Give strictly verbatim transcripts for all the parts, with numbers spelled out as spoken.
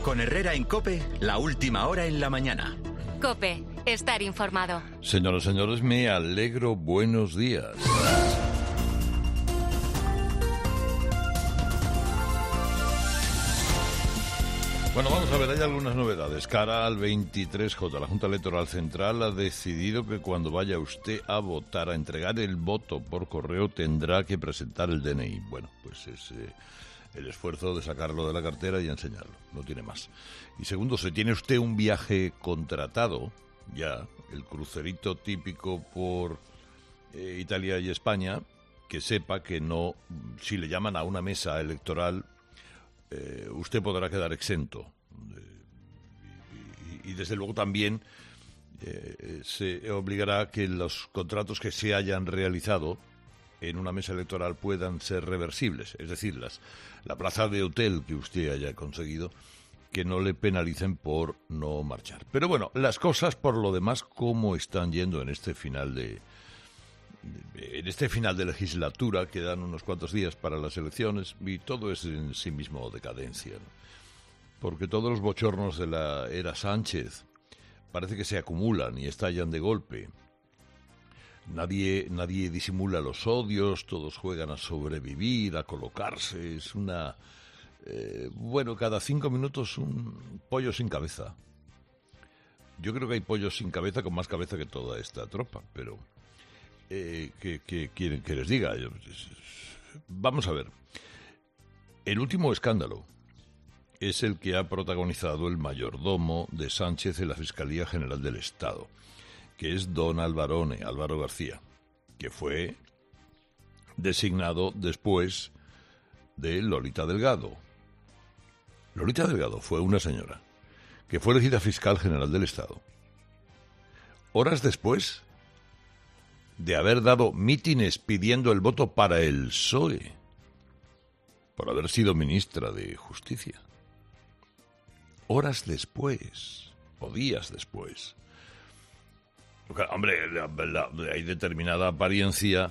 Con Herrera en COPE, la última hora en la mañana. COPE, estar informado. Señoras y señores, me alegro. Buenos días. Bueno, vamos a ver, hay algunas novedades. Cara al veintitrés J, la Junta Electoral Central ha decidido que cuando vaya usted a votar, a entregar el voto por correo, tendrá que presentar el D N I. Bueno, pues es eh, el esfuerzo de sacarlo de la cartera y enseñarlo, no tiene más. Y segundo, si tiene usted un viaje contratado, ya, el crucerito típico por eh, Italia y España, que sepa que no, si le llaman a una mesa electoral, Eh, usted podrá quedar exento. Eh, y, y, y desde luego también eh, se obligará a que los contratos que se hayan realizado en una mesa electoral puedan ser reversibles, es decir, las, la plaza de hotel que usted haya conseguido, que no le penalicen por no marchar. Pero bueno, las cosas por lo demás, ¿cómo están yendo en este final de En este final de legislatura? Quedan unos cuantos días para las elecciones y todo es en sí mismo decadencia, ¿no? Porque todos los bochornos de la era Sánchez parece que se acumulan y estallan de golpe. Nadie, nadie disimula los odios, todos juegan a sobrevivir, a colocarse. Es una... Eh, bueno, cada cinco minutos un pollo sin cabeza. Yo creo que hay pollos sin cabeza con más cabeza que toda esta tropa, pero... Eh, que, que quieren que les diga. Vamos a ver. El último escándalo es el que ha protagonizado el mayordomo de Sánchez en la Fiscalía General del Estado, que es don Alvarone, Álvaro García, que fue designado después de Lolita Delgado. Lolita Delgado fue una señora que fue elegida fiscal general del Estado. Horas después de haber dado mítines pidiendo el voto para el P S O E, por haber sido ministra de Justicia. Horas después, o días después. Hombre, la, la, hay determinada apariencia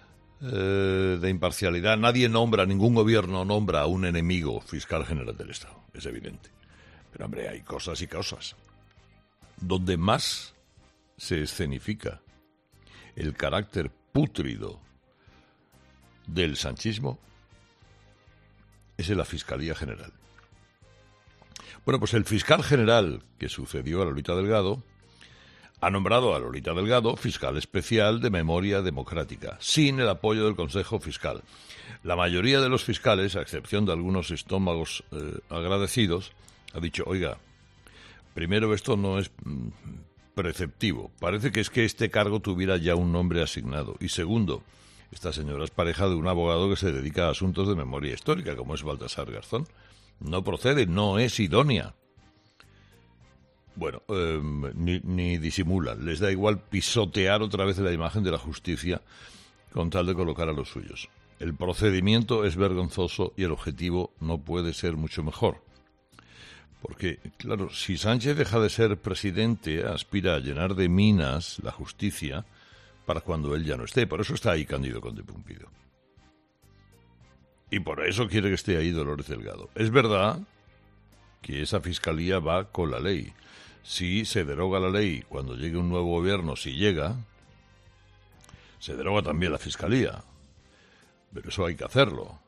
eh, de imparcialidad. Nadie nombra, ningún gobierno nombra a un enemigo fiscal general del Estado, es evidente. Pero, hombre, hay cosas y cosas. Donde más se escenifica el carácter pútrido del sanchismo es en la Fiscalía General. Bueno, pues el fiscal general que sucedió a Lolita Delgado ha nombrado a Lolita Delgado fiscal especial de memoria democrática, sin el apoyo del Consejo Fiscal. La mayoría de los fiscales, a excepción de algunos estómagos eh, agradecidos, ha dicho, oiga, primero esto no es... Mm, preceptivo. Parece que es que este cargo tuviera ya un nombre asignado. Y segundo, esta señora es pareja de un abogado que se dedica a asuntos de memoria histórica, como es Baltasar Garzón. No procede, no es idónea. Bueno, eh, ni, ni disimulan. Les da igual pisotear otra vez la imagen de la justicia con tal de colocar a los suyos. El procedimiento es vergonzoso y el objetivo no puede ser mucho mejor. Porque, claro, si Sánchez deja de ser presidente, aspira a llenar de minas la justicia para cuando él ya no esté. Por eso está ahí Cándido Conde Pumpido. Y por eso quiere que esté ahí Dolores Delgado. Es verdad que esa fiscalía va con la ley. Si se deroga la ley cuando llegue un nuevo gobierno, si llega, se deroga también la fiscalía. Pero eso hay que hacerlo.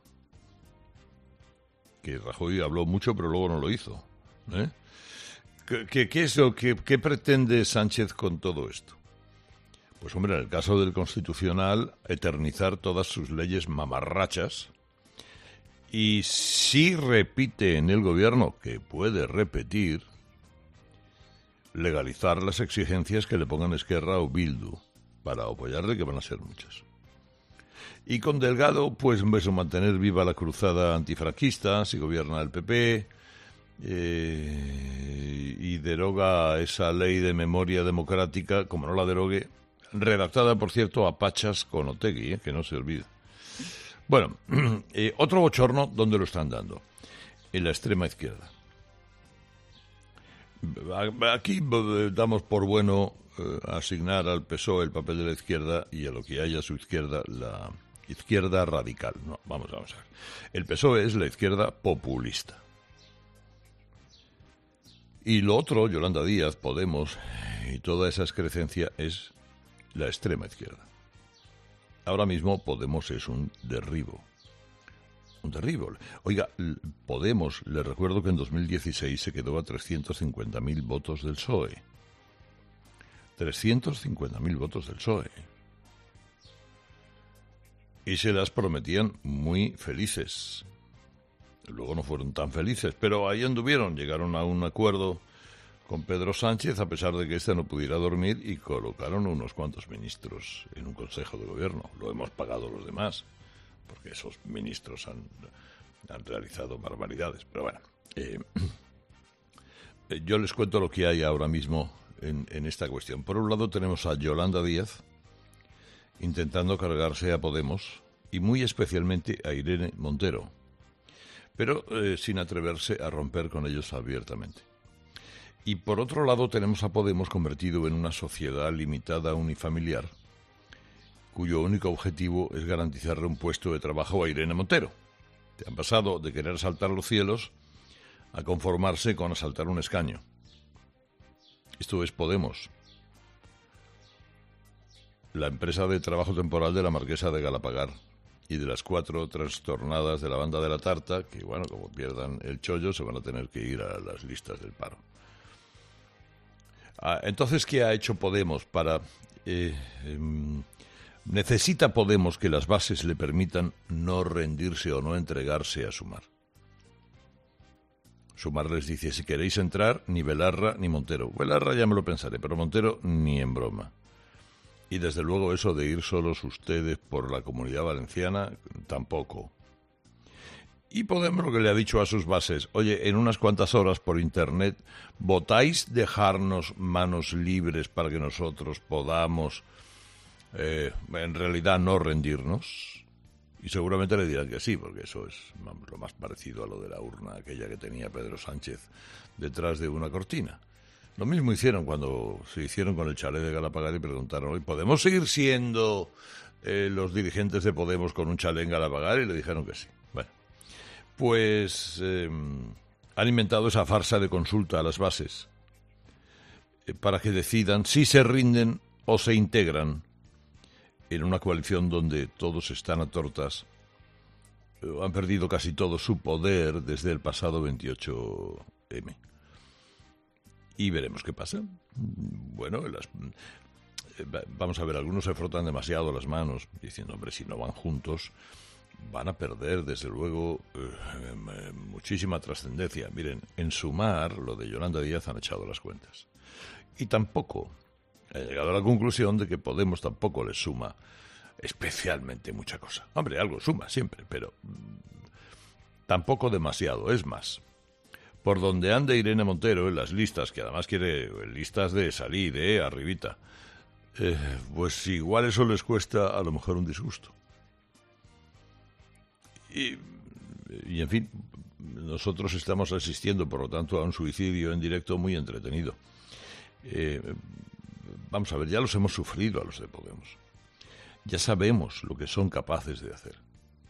Que Rajoy habló mucho, pero luego no lo hizo. ¿Eh? ¿Qué, qué, qué es lo que qué pretende Sánchez con todo esto? Pues hombre, en el caso del Constitucional, eternizar todas sus leyes mamarrachas, y si repite en el gobierno, que puede repetir, legalizar las exigencias que le pongan Esquerra o Bildu para apoyarle, que van a ser muchas. Y con Delgado, pues mantener viva la cruzada antifranquista, si gobierna el P P, eh, y deroga esa ley de memoria democrática, como no la derogue, redactada, por cierto, a pachas con Otegi, eh, que no se olvide. Bueno, eh, otro bochorno, ¿dónde lo están dando? En la extrema izquierda. Aquí damos por bueno eh, asignar al P S O E el papel de la izquierda y a lo que haya a su izquierda la izquierda radical. No, vamos, vamos a ver. El P S O E es la izquierda populista. Y lo otro, Yolanda Díaz, Podemos y toda esa excrecencia es la extrema izquierda. Ahora mismo Podemos es un derribo. Un derribo. Oiga, Podemos, le recuerdo que en dos mil dieciséis se quedó a trescientos cincuenta mil votos del P S O E. trescientos cincuenta mil votos del P S O E. Y se las prometían muy felices. Luego no fueron tan felices, pero ahí anduvieron, llegaron a un acuerdo con Pedro Sánchez, a pesar de que éste no pudiera dormir, y colocaron unos cuantos ministros en un consejo de gobierno. Lo hemos pagado los demás, porque esos ministros han, han realizado barbaridades. Pero bueno, eh, yo les cuento lo que hay ahora mismo en, en esta cuestión. Por un lado tenemos a Yolanda Díaz intentando cargarse a Podemos y muy especialmente a Irene Montero, pero eh, sin atreverse a romper con ellos abiertamente. Y por otro lado tenemos a Podemos convertido en una sociedad limitada unifamiliar, cuyo único objetivo es garantizarle un puesto de trabajo a Irene Montero. Han pasado de querer saltar los cielos a conformarse con asaltar un escaño. Esto es Podemos, la empresa de trabajo temporal de la Marquesa de Galapagar y de las cuatro trastornadas de la banda de la tarta, que, bueno, como pierdan el chollo, se van a tener que ir a las listas del paro. Ah, entonces, ¿qué ha hecho Podemos para... Eh, eh, necesita Podemos que las bases le permitan no rendirse o no entregarse a Sumar. Sumar les dice, si queréis entrar, ni Belarra ni Montero. Belarra ya me lo pensaré, pero Montero ni en broma. Y desde luego eso de ir solos ustedes por la Comunidad Valenciana, tampoco. Y Podemos lo que le ha dicho a sus bases, oye, en unas cuantas horas por internet, ¿votáis dejarnos manos libres para que nosotros podamos, eh, en realidad, no rendirnos? Y seguramente le dirán que sí, porque eso es, vamos, lo más parecido a lo de la urna aquella que tenía Pedro Sánchez detrás de una cortina. Lo mismo hicieron cuando se hicieron con el chalet de Galapagar y preguntaron, ¿podemos seguir siendo eh, los dirigentes de Podemos con un chalet en Galapagar? Y le dijeron que sí. Bueno, pues eh, han inventado esa farsa de consulta a las bases eh, para que decidan si se rinden o se integran en una coalición donde todos están a tortas. Eh, han perdido casi todo su poder desde el pasado veintiocho eme. Y veremos qué pasa. Bueno, las, vamos a ver, algunos se frotan demasiado las manos, diciendo, hombre, si no van juntos, van a perder, desde luego, eh, muchísima trascendencia. Miren, en Sumar, lo de Yolanda Díaz han echado las cuentas. Y tampoco ha llegado a la conclusión de que Podemos tampoco les suma especialmente mucha cosa. Hombre, algo suma siempre, pero tampoco demasiado, es más. Por donde ande Irene Montero en las listas, que además quiere listas de salir, eh, arribita, eh, pues igual eso les cuesta a lo mejor un disgusto. Y, y en fin, nosotros estamos asistiendo, por lo tanto, a un suicidio en directo muy entretenido. Eh, vamos a ver, ya los hemos sufrido a los de Podemos. Ya sabemos lo que son capaces de hacer.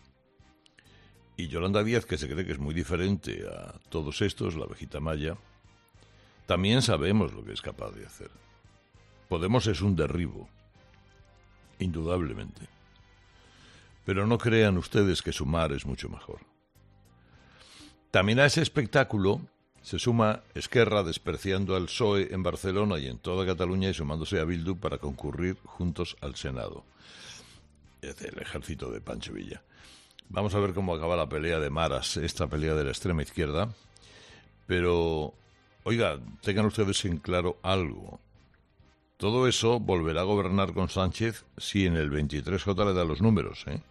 Y Yolanda Díaz, que se cree que es muy diferente a todos estos, la abejita maya, también sabemos lo que es capaz de hacer. Podemos es un derribo, indudablemente. Pero no crean ustedes que Sumar es mucho mejor. También a ese espectáculo se suma Esquerra despreciando al P S O E en Barcelona y en toda Cataluña y sumándose a Bildu para concurrir juntos al Senado. Es el ejército de Pancho Villa. Vamos a ver cómo acaba la pelea de maras, esta pelea de la extrema izquierda. Pero, oiga, tengan ustedes en claro algo. Todo eso volverá a gobernar con Sánchez si en el veintitrés J le da los números, ¿eh?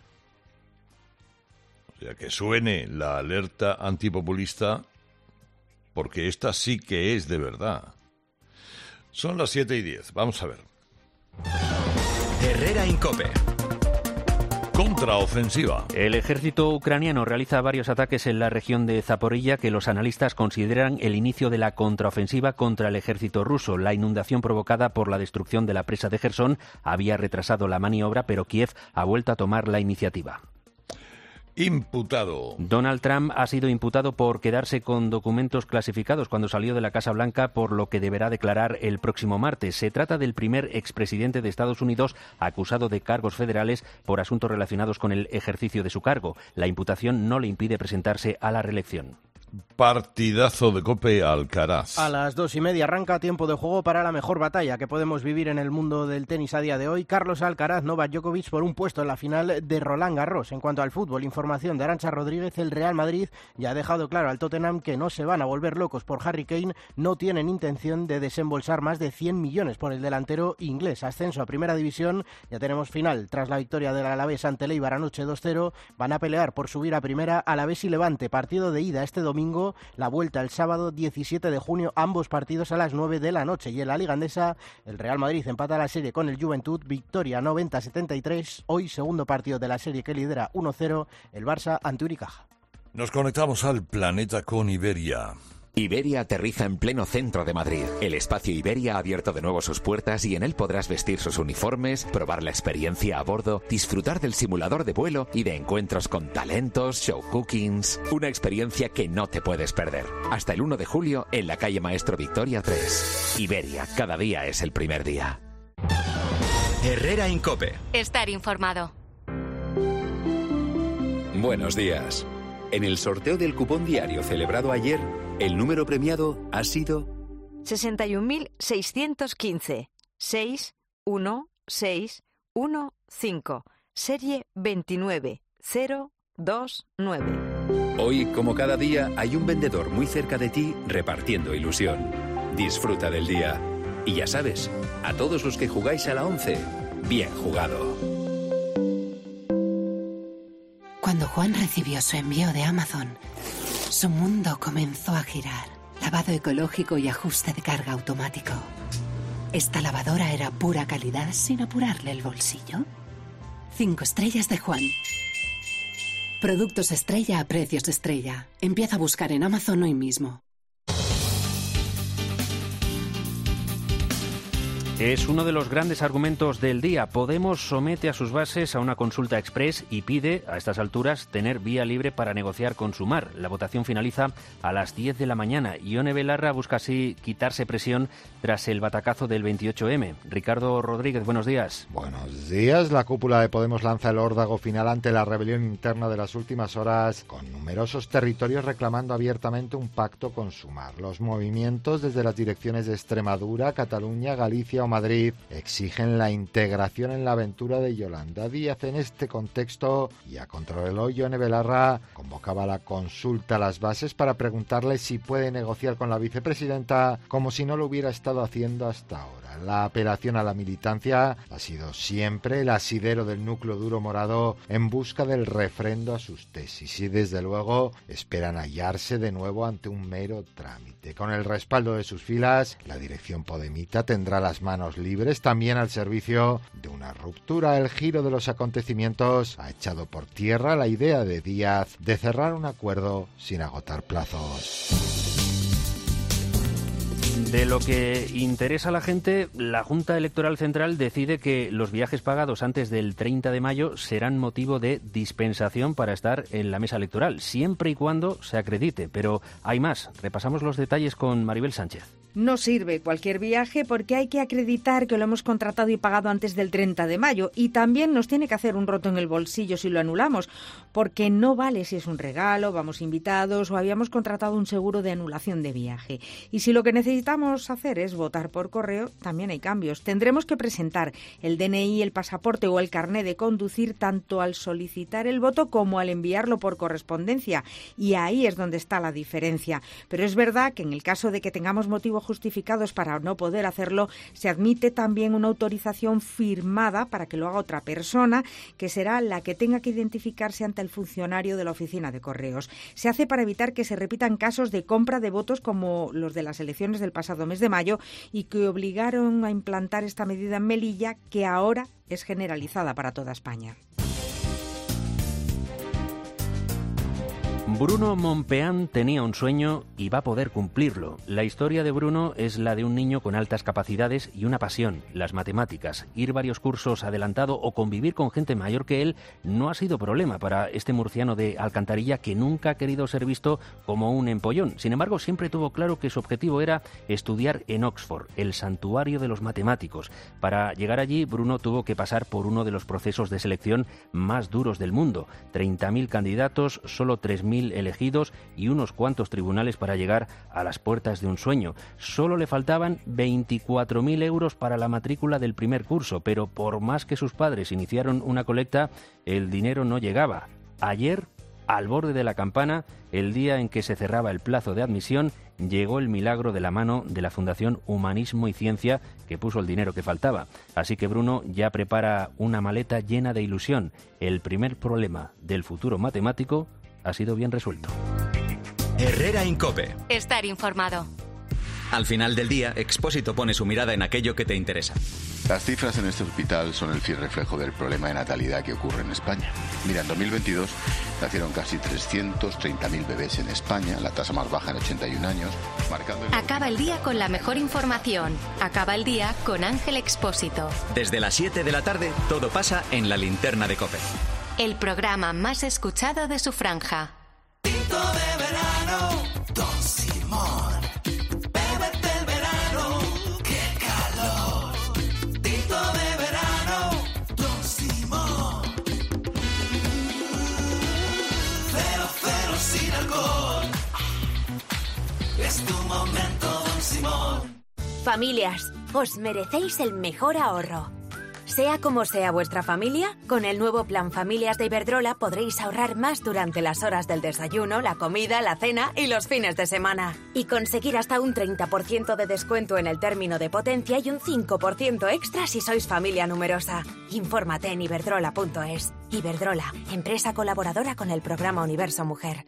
O sea, que suene la alerta antipopulista, porque esta sí que es de verdad. Son las siete y diez, vamos a ver. Herrera Incope. Contraofensiva. El ejército ucraniano realiza varios ataques en la región de Zaporilla que los analistas consideran el inicio de la contraofensiva contra el ejército ruso. La inundación provocada por la destrucción de la presa de Jersón había retrasado la maniobra, pero Kiev ha vuelto a tomar la iniciativa. Imputado. Donald Trump ha sido imputado por quedarse con documentos clasificados cuando salió de la Casa Blanca, por lo que deberá declarar el próximo martes. Se trata del primer expresidente de Estados Unidos acusado de cargos federales por asuntos relacionados con el ejercicio de su cargo. La imputación no le impide presentarse a la reelección. Partidazo de COPE Alcaraz. A las dos y media arranca tiempo de juego para la mejor batalla que podemos vivir en el mundo del tenis a día de hoy. Carlos Alcaraz, Novak Djokovic por un puesto en la final de Roland Garros. En cuanto al fútbol, información de Arantxa Rodríguez, el Real Madrid ya ha dejado claro al Tottenham que no se van a volver locos por Harry Kane, no tienen intención de desembolsar más de cien millones por el delantero inglés. Ascenso a Primera División, ya tenemos final. Tras la victoria del Alavés ante el Eibar anoche dos cero, van a pelear por subir a Primera Alavés y Levante. Partido de ida este domingo. Domingo, la vuelta el sábado diecisiete de junio, ambos partidos a las nueve de la noche. Y en la Liga Andesa, el Real Madrid empata la serie con el Juventud, victoria noventa a setenta y tres. Hoy, segundo partido de la serie que lidera uno cero, el Barça ante Unicaja. Nos conectamos al planeta con Iberia. Iberia aterriza en pleno centro de Madrid. El espacio Iberia ha abierto de nuevo sus puertas y en él podrás vestir sus uniformes, probar la experiencia a bordo, disfrutar del simulador de vuelo y de encuentros con talentos, show cookings. Una experiencia que no te puedes perder. Hasta el uno de julio en la calle Maestro Victoria tres. Iberia, cada día es el primer día. Herrera en COPE. Estar informado. Buenos días. En el sorteo del cupón diario celebrado ayer, el número premiado ha sido sesenta y un mil seiscientos quince, seis uno seis uno cinco, serie veintinueve cero dos nueve. Hoy, como cada día, hay un vendedor muy cerca de ti repartiendo ilusión. Disfruta del día. Y ya sabes, a todos los que jugáis a la once, bien jugado. Cuando Juan recibió su envío de Amazon, su mundo comenzó a girar. Lavado ecológico y ajuste de carga automático. Esta lavadora era pura calidad sin apurarle el bolsillo. Cinco estrellas de Juan. Productos estrella a precios estrella. Empieza a buscar en Amazon hoy mismo. Es uno de los grandes argumentos del día. Podemos somete a sus bases a una consulta express y pide, a estas alturas, tener vía libre para negociar con Sumar. La votación finaliza a las diez de la mañana. Ione Belarra busca así quitarse presión tras el batacazo del veintiocho eme. Ricardo Rodríguez, buenos días. Buenos días. La cúpula de Podemos lanza el órdago final ante la rebelión interna de las últimas horas, con numerosos territorios reclamando abiertamente un pacto con Sumar. Los movimientos desde las direcciones de Extremadura, Cataluña, Galicia o Madrid exigen la integración en la aventura de Yolanda Díaz. En este contexto, y a contrarreloj, Ione Belarra convocaba la consulta a las bases para preguntarle si puede negociar con la vicepresidenta, como si no lo hubiera estado haciendo hasta ahora. La apelación a la militancia ha sido siempre el asidero del núcleo duro morado en busca del refrendo a sus tesis y desde luego esperan hallarse de nuevo ante un mero trámite. Con el respaldo de sus filas, la dirección podemita tendrá las manos libres también al servicio de una ruptura. El giro de los acontecimientos ha echado por tierra la idea de Díaz de cerrar un acuerdo sin agotar plazos. De lo que interesa a la gente, la Junta Electoral Central decide que los viajes pagados antes del treinta de mayo serán motivo de dispensación para estar en la mesa electoral, siempre y cuando se acredite. Pero hay más. Repasamos los detalles con Maribel Sánchez. No sirve cualquier viaje porque hay que acreditar que lo hemos contratado y pagado antes del treinta de mayo y también nos tiene que hacer un roto en el bolsillo si lo anulamos, porque no vale si es un regalo, vamos invitados o habíamos contratado un seguro de anulación de viaje. Y si lo que necesitamos hacer es votar por correo, también hay cambios. Tendremos que presentar el D N I, el pasaporte o el carné de conducir tanto al solicitar el voto como al enviarlo por correspondencia y ahí es donde está la diferencia. Pero es verdad que en el caso de que tengamos motivos justificados para no poder hacerlo, se admite también una autorización firmada para que lo haga otra persona, que será la que tenga que identificarse ante el funcionario de la oficina de correos. Se hace para evitar que se repitan casos de compra de votos como los de las elecciones del pasado mes de mayo y que obligaron a implantar esta medida en Melilla, que ahora es generalizada para toda España. Bruno Mompeán tenía un sueño y va a poder cumplirlo. La historia de Bruno es la de un niño con altas capacidades y una pasión, las matemáticas. Ir varios cursos adelantado o convivir con gente mayor que él no ha sido problema para este murciano de Alcantarilla, que nunca ha querido ser visto como un empollón. Sin embargo, siempre tuvo claro que su objetivo era estudiar en Oxford, el santuario de los matemáticos. Para llegar allí, Bruno tuvo que pasar por uno de los procesos de selección más duros del mundo. treinta mil candidatos, solo tres mil elegidos y unos cuantos tribunales para llegar a las puertas de un sueño. Solo le faltaban veinticuatro mil euros para la matrícula del primer curso, pero por más que sus padres iniciaron una colecta, el dinero no llegaba. Ayer, al borde de la campana, el día en que se cerraba el plazo de admisión, llegó el milagro de la mano de la Fundación Humanismo y Ciencia, que puso el dinero que faltaba. Así que Bruno ya prepara una maleta llena de ilusión. El primer problema del futuro matemático ha sido bien resuelto. Herrera Incope. Estar informado. Al final del día, Expósito pone su mirada en aquello que te interesa. Las cifras en este hospital son el fiel reflejo del problema de natalidad que ocurre en España. Mira, en dos mil veintidós nacieron casi trescientos treinta mil bebés en España, la tasa más baja en ochenta y un años, marcando... El... Acaba el día con la mejor información. Acaba el día con Ángel Expósito. Desde las siete de la tarde, todo pasa en la linterna de COPE. El programa más escuchado de su franja. Tinto de verano, Don Simón. Bébete el verano, qué calor. Tinto de verano, Don Simón. Cero, cero sin alcohol. Es tu momento, Don Simón. Familias, os merecéis el mejor ahorro. Sea como sea vuestra familia, con el nuevo plan Familias de Iberdrola podréis ahorrar más durante las horas del desayuno, la comida, la cena y los fines de semana. Y conseguir hasta un treinta por ciento de descuento en el término de potencia y un cinco por ciento extra si sois familia numerosa. Infórmate en iberdrola punto es. Iberdrola, empresa colaboradora con el programa Universo Mujer.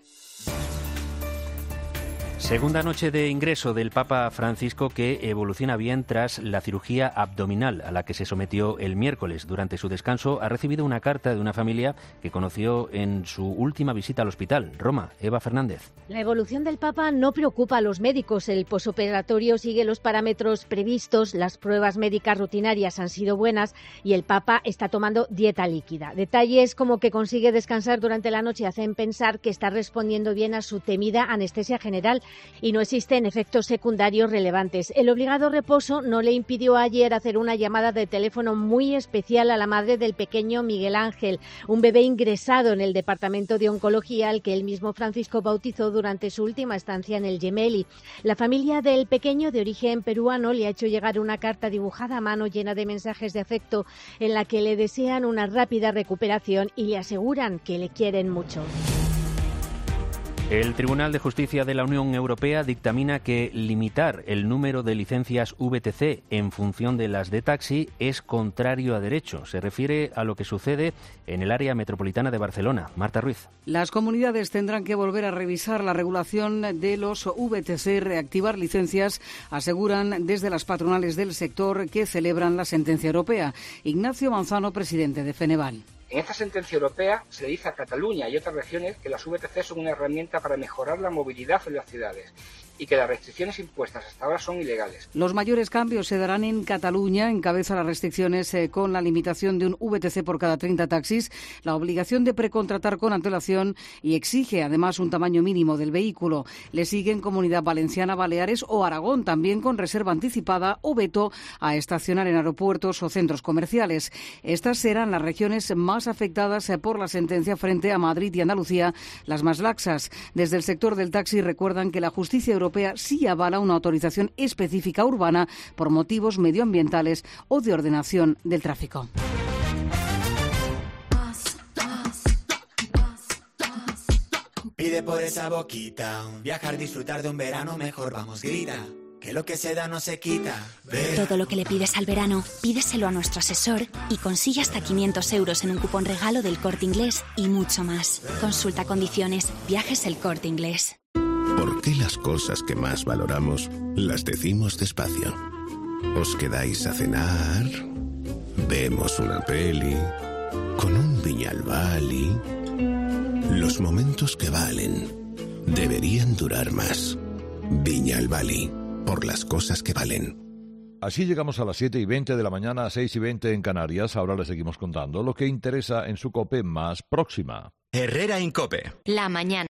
Segunda noche de ingreso del Papa Francisco, que evoluciona bien tras la cirugía abdominal a la que se sometió el miércoles. Durante su descanso ha recibido una carta de una familia que conoció en su última visita al hospital. Roma, Eva Fernández. La evolución del Papa no preocupa a los médicos. El posoperatorio sigue los parámetros previstos, las pruebas médicas rutinarias han sido buenas y el Papa está tomando dieta líquida. Detalles como que consigue descansar durante la noche hacen pensar que está respondiendo bien a su temida anestesia general y no existen efectos secundarios relevantes. El obligado reposo no le impidió ayer hacer una llamada de teléfono muy especial a la madre del pequeño Miguel Ángel, un bebé ingresado en el departamento de oncología al que el mismo Francisco bautizó durante su última estancia en el Gemelli. La familia del pequeño, de origen peruano, le ha hecho llegar una carta dibujada a mano llena de mensajes de afecto en la que le desean una rápida recuperación y le aseguran que le quieren mucho. El Tribunal de Justicia de la Unión Europea dictamina que limitar el número de licencias V T C en función de las de taxi es contrario a derecho. Se refiere a lo que sucede en el área metropolitana de Barcelona. Marta Ruiz. Las comunidades tendrán que volver a revisar la regulación de los V T C, reactivar licencias, aseguran desde las patronales del sector que celebran la sentencia europea. Ignacio Manzano, presidente de Feneval. En esta sentencia europea se le dice a Cataluña y otras regiones que las V T C son una herramienta para mejorar la movilidad en las ciudades y que las restricciones impuestas hasta ahora son ilegales. Los mayores cambios se darán en Cataluña. Encabeza las restricciones eh, con la limitación de un V T C por cada treinta taxis, la obligación de precontratar con antelación y exige además un tamaño mínimo del vehículo. Le siguen Comunidad Valenciana, Baleares o Aragón, también con reserva anticipada o veto a estacionar en aeropuertos o centros comerciales. Estas serán las regiones más afectadas eh, por la sentencia frente a Madrid y Andalucía, las más laxas. Desde el sector del taxi recuerdan que la justicia europea sí avala una autorización específica urbana por motivos medioambientales o de ordenación del tráfico. Pide por esa boquita, viajar, disfrutar de un verano mejor, vamos, grita. Que lo que se da no se quita. Vera. Todo lo que le pides al verano, pídeselo a nuestro asesor y consigue hasta quinientos euros en un cupón regalo del Corte Inglés y mucho más. Consulta condiciones. Viajes El Corte Inglés. ¿Por qué las cosas que más valoramos las decimos despacio? ¿Os quedáis a cenar? ¿Vemos una peli? ¿Con un viñalbali? Los momentos que valen deberían durar más. Viña al Bali, por las cosas que valen. Así llegamos a las siete y veinte de la mañana, a seis y veinte en Canarias. Ahora les seguimos contando lo que interesa en su COPE más próxima. Herrera Incope. La mañana.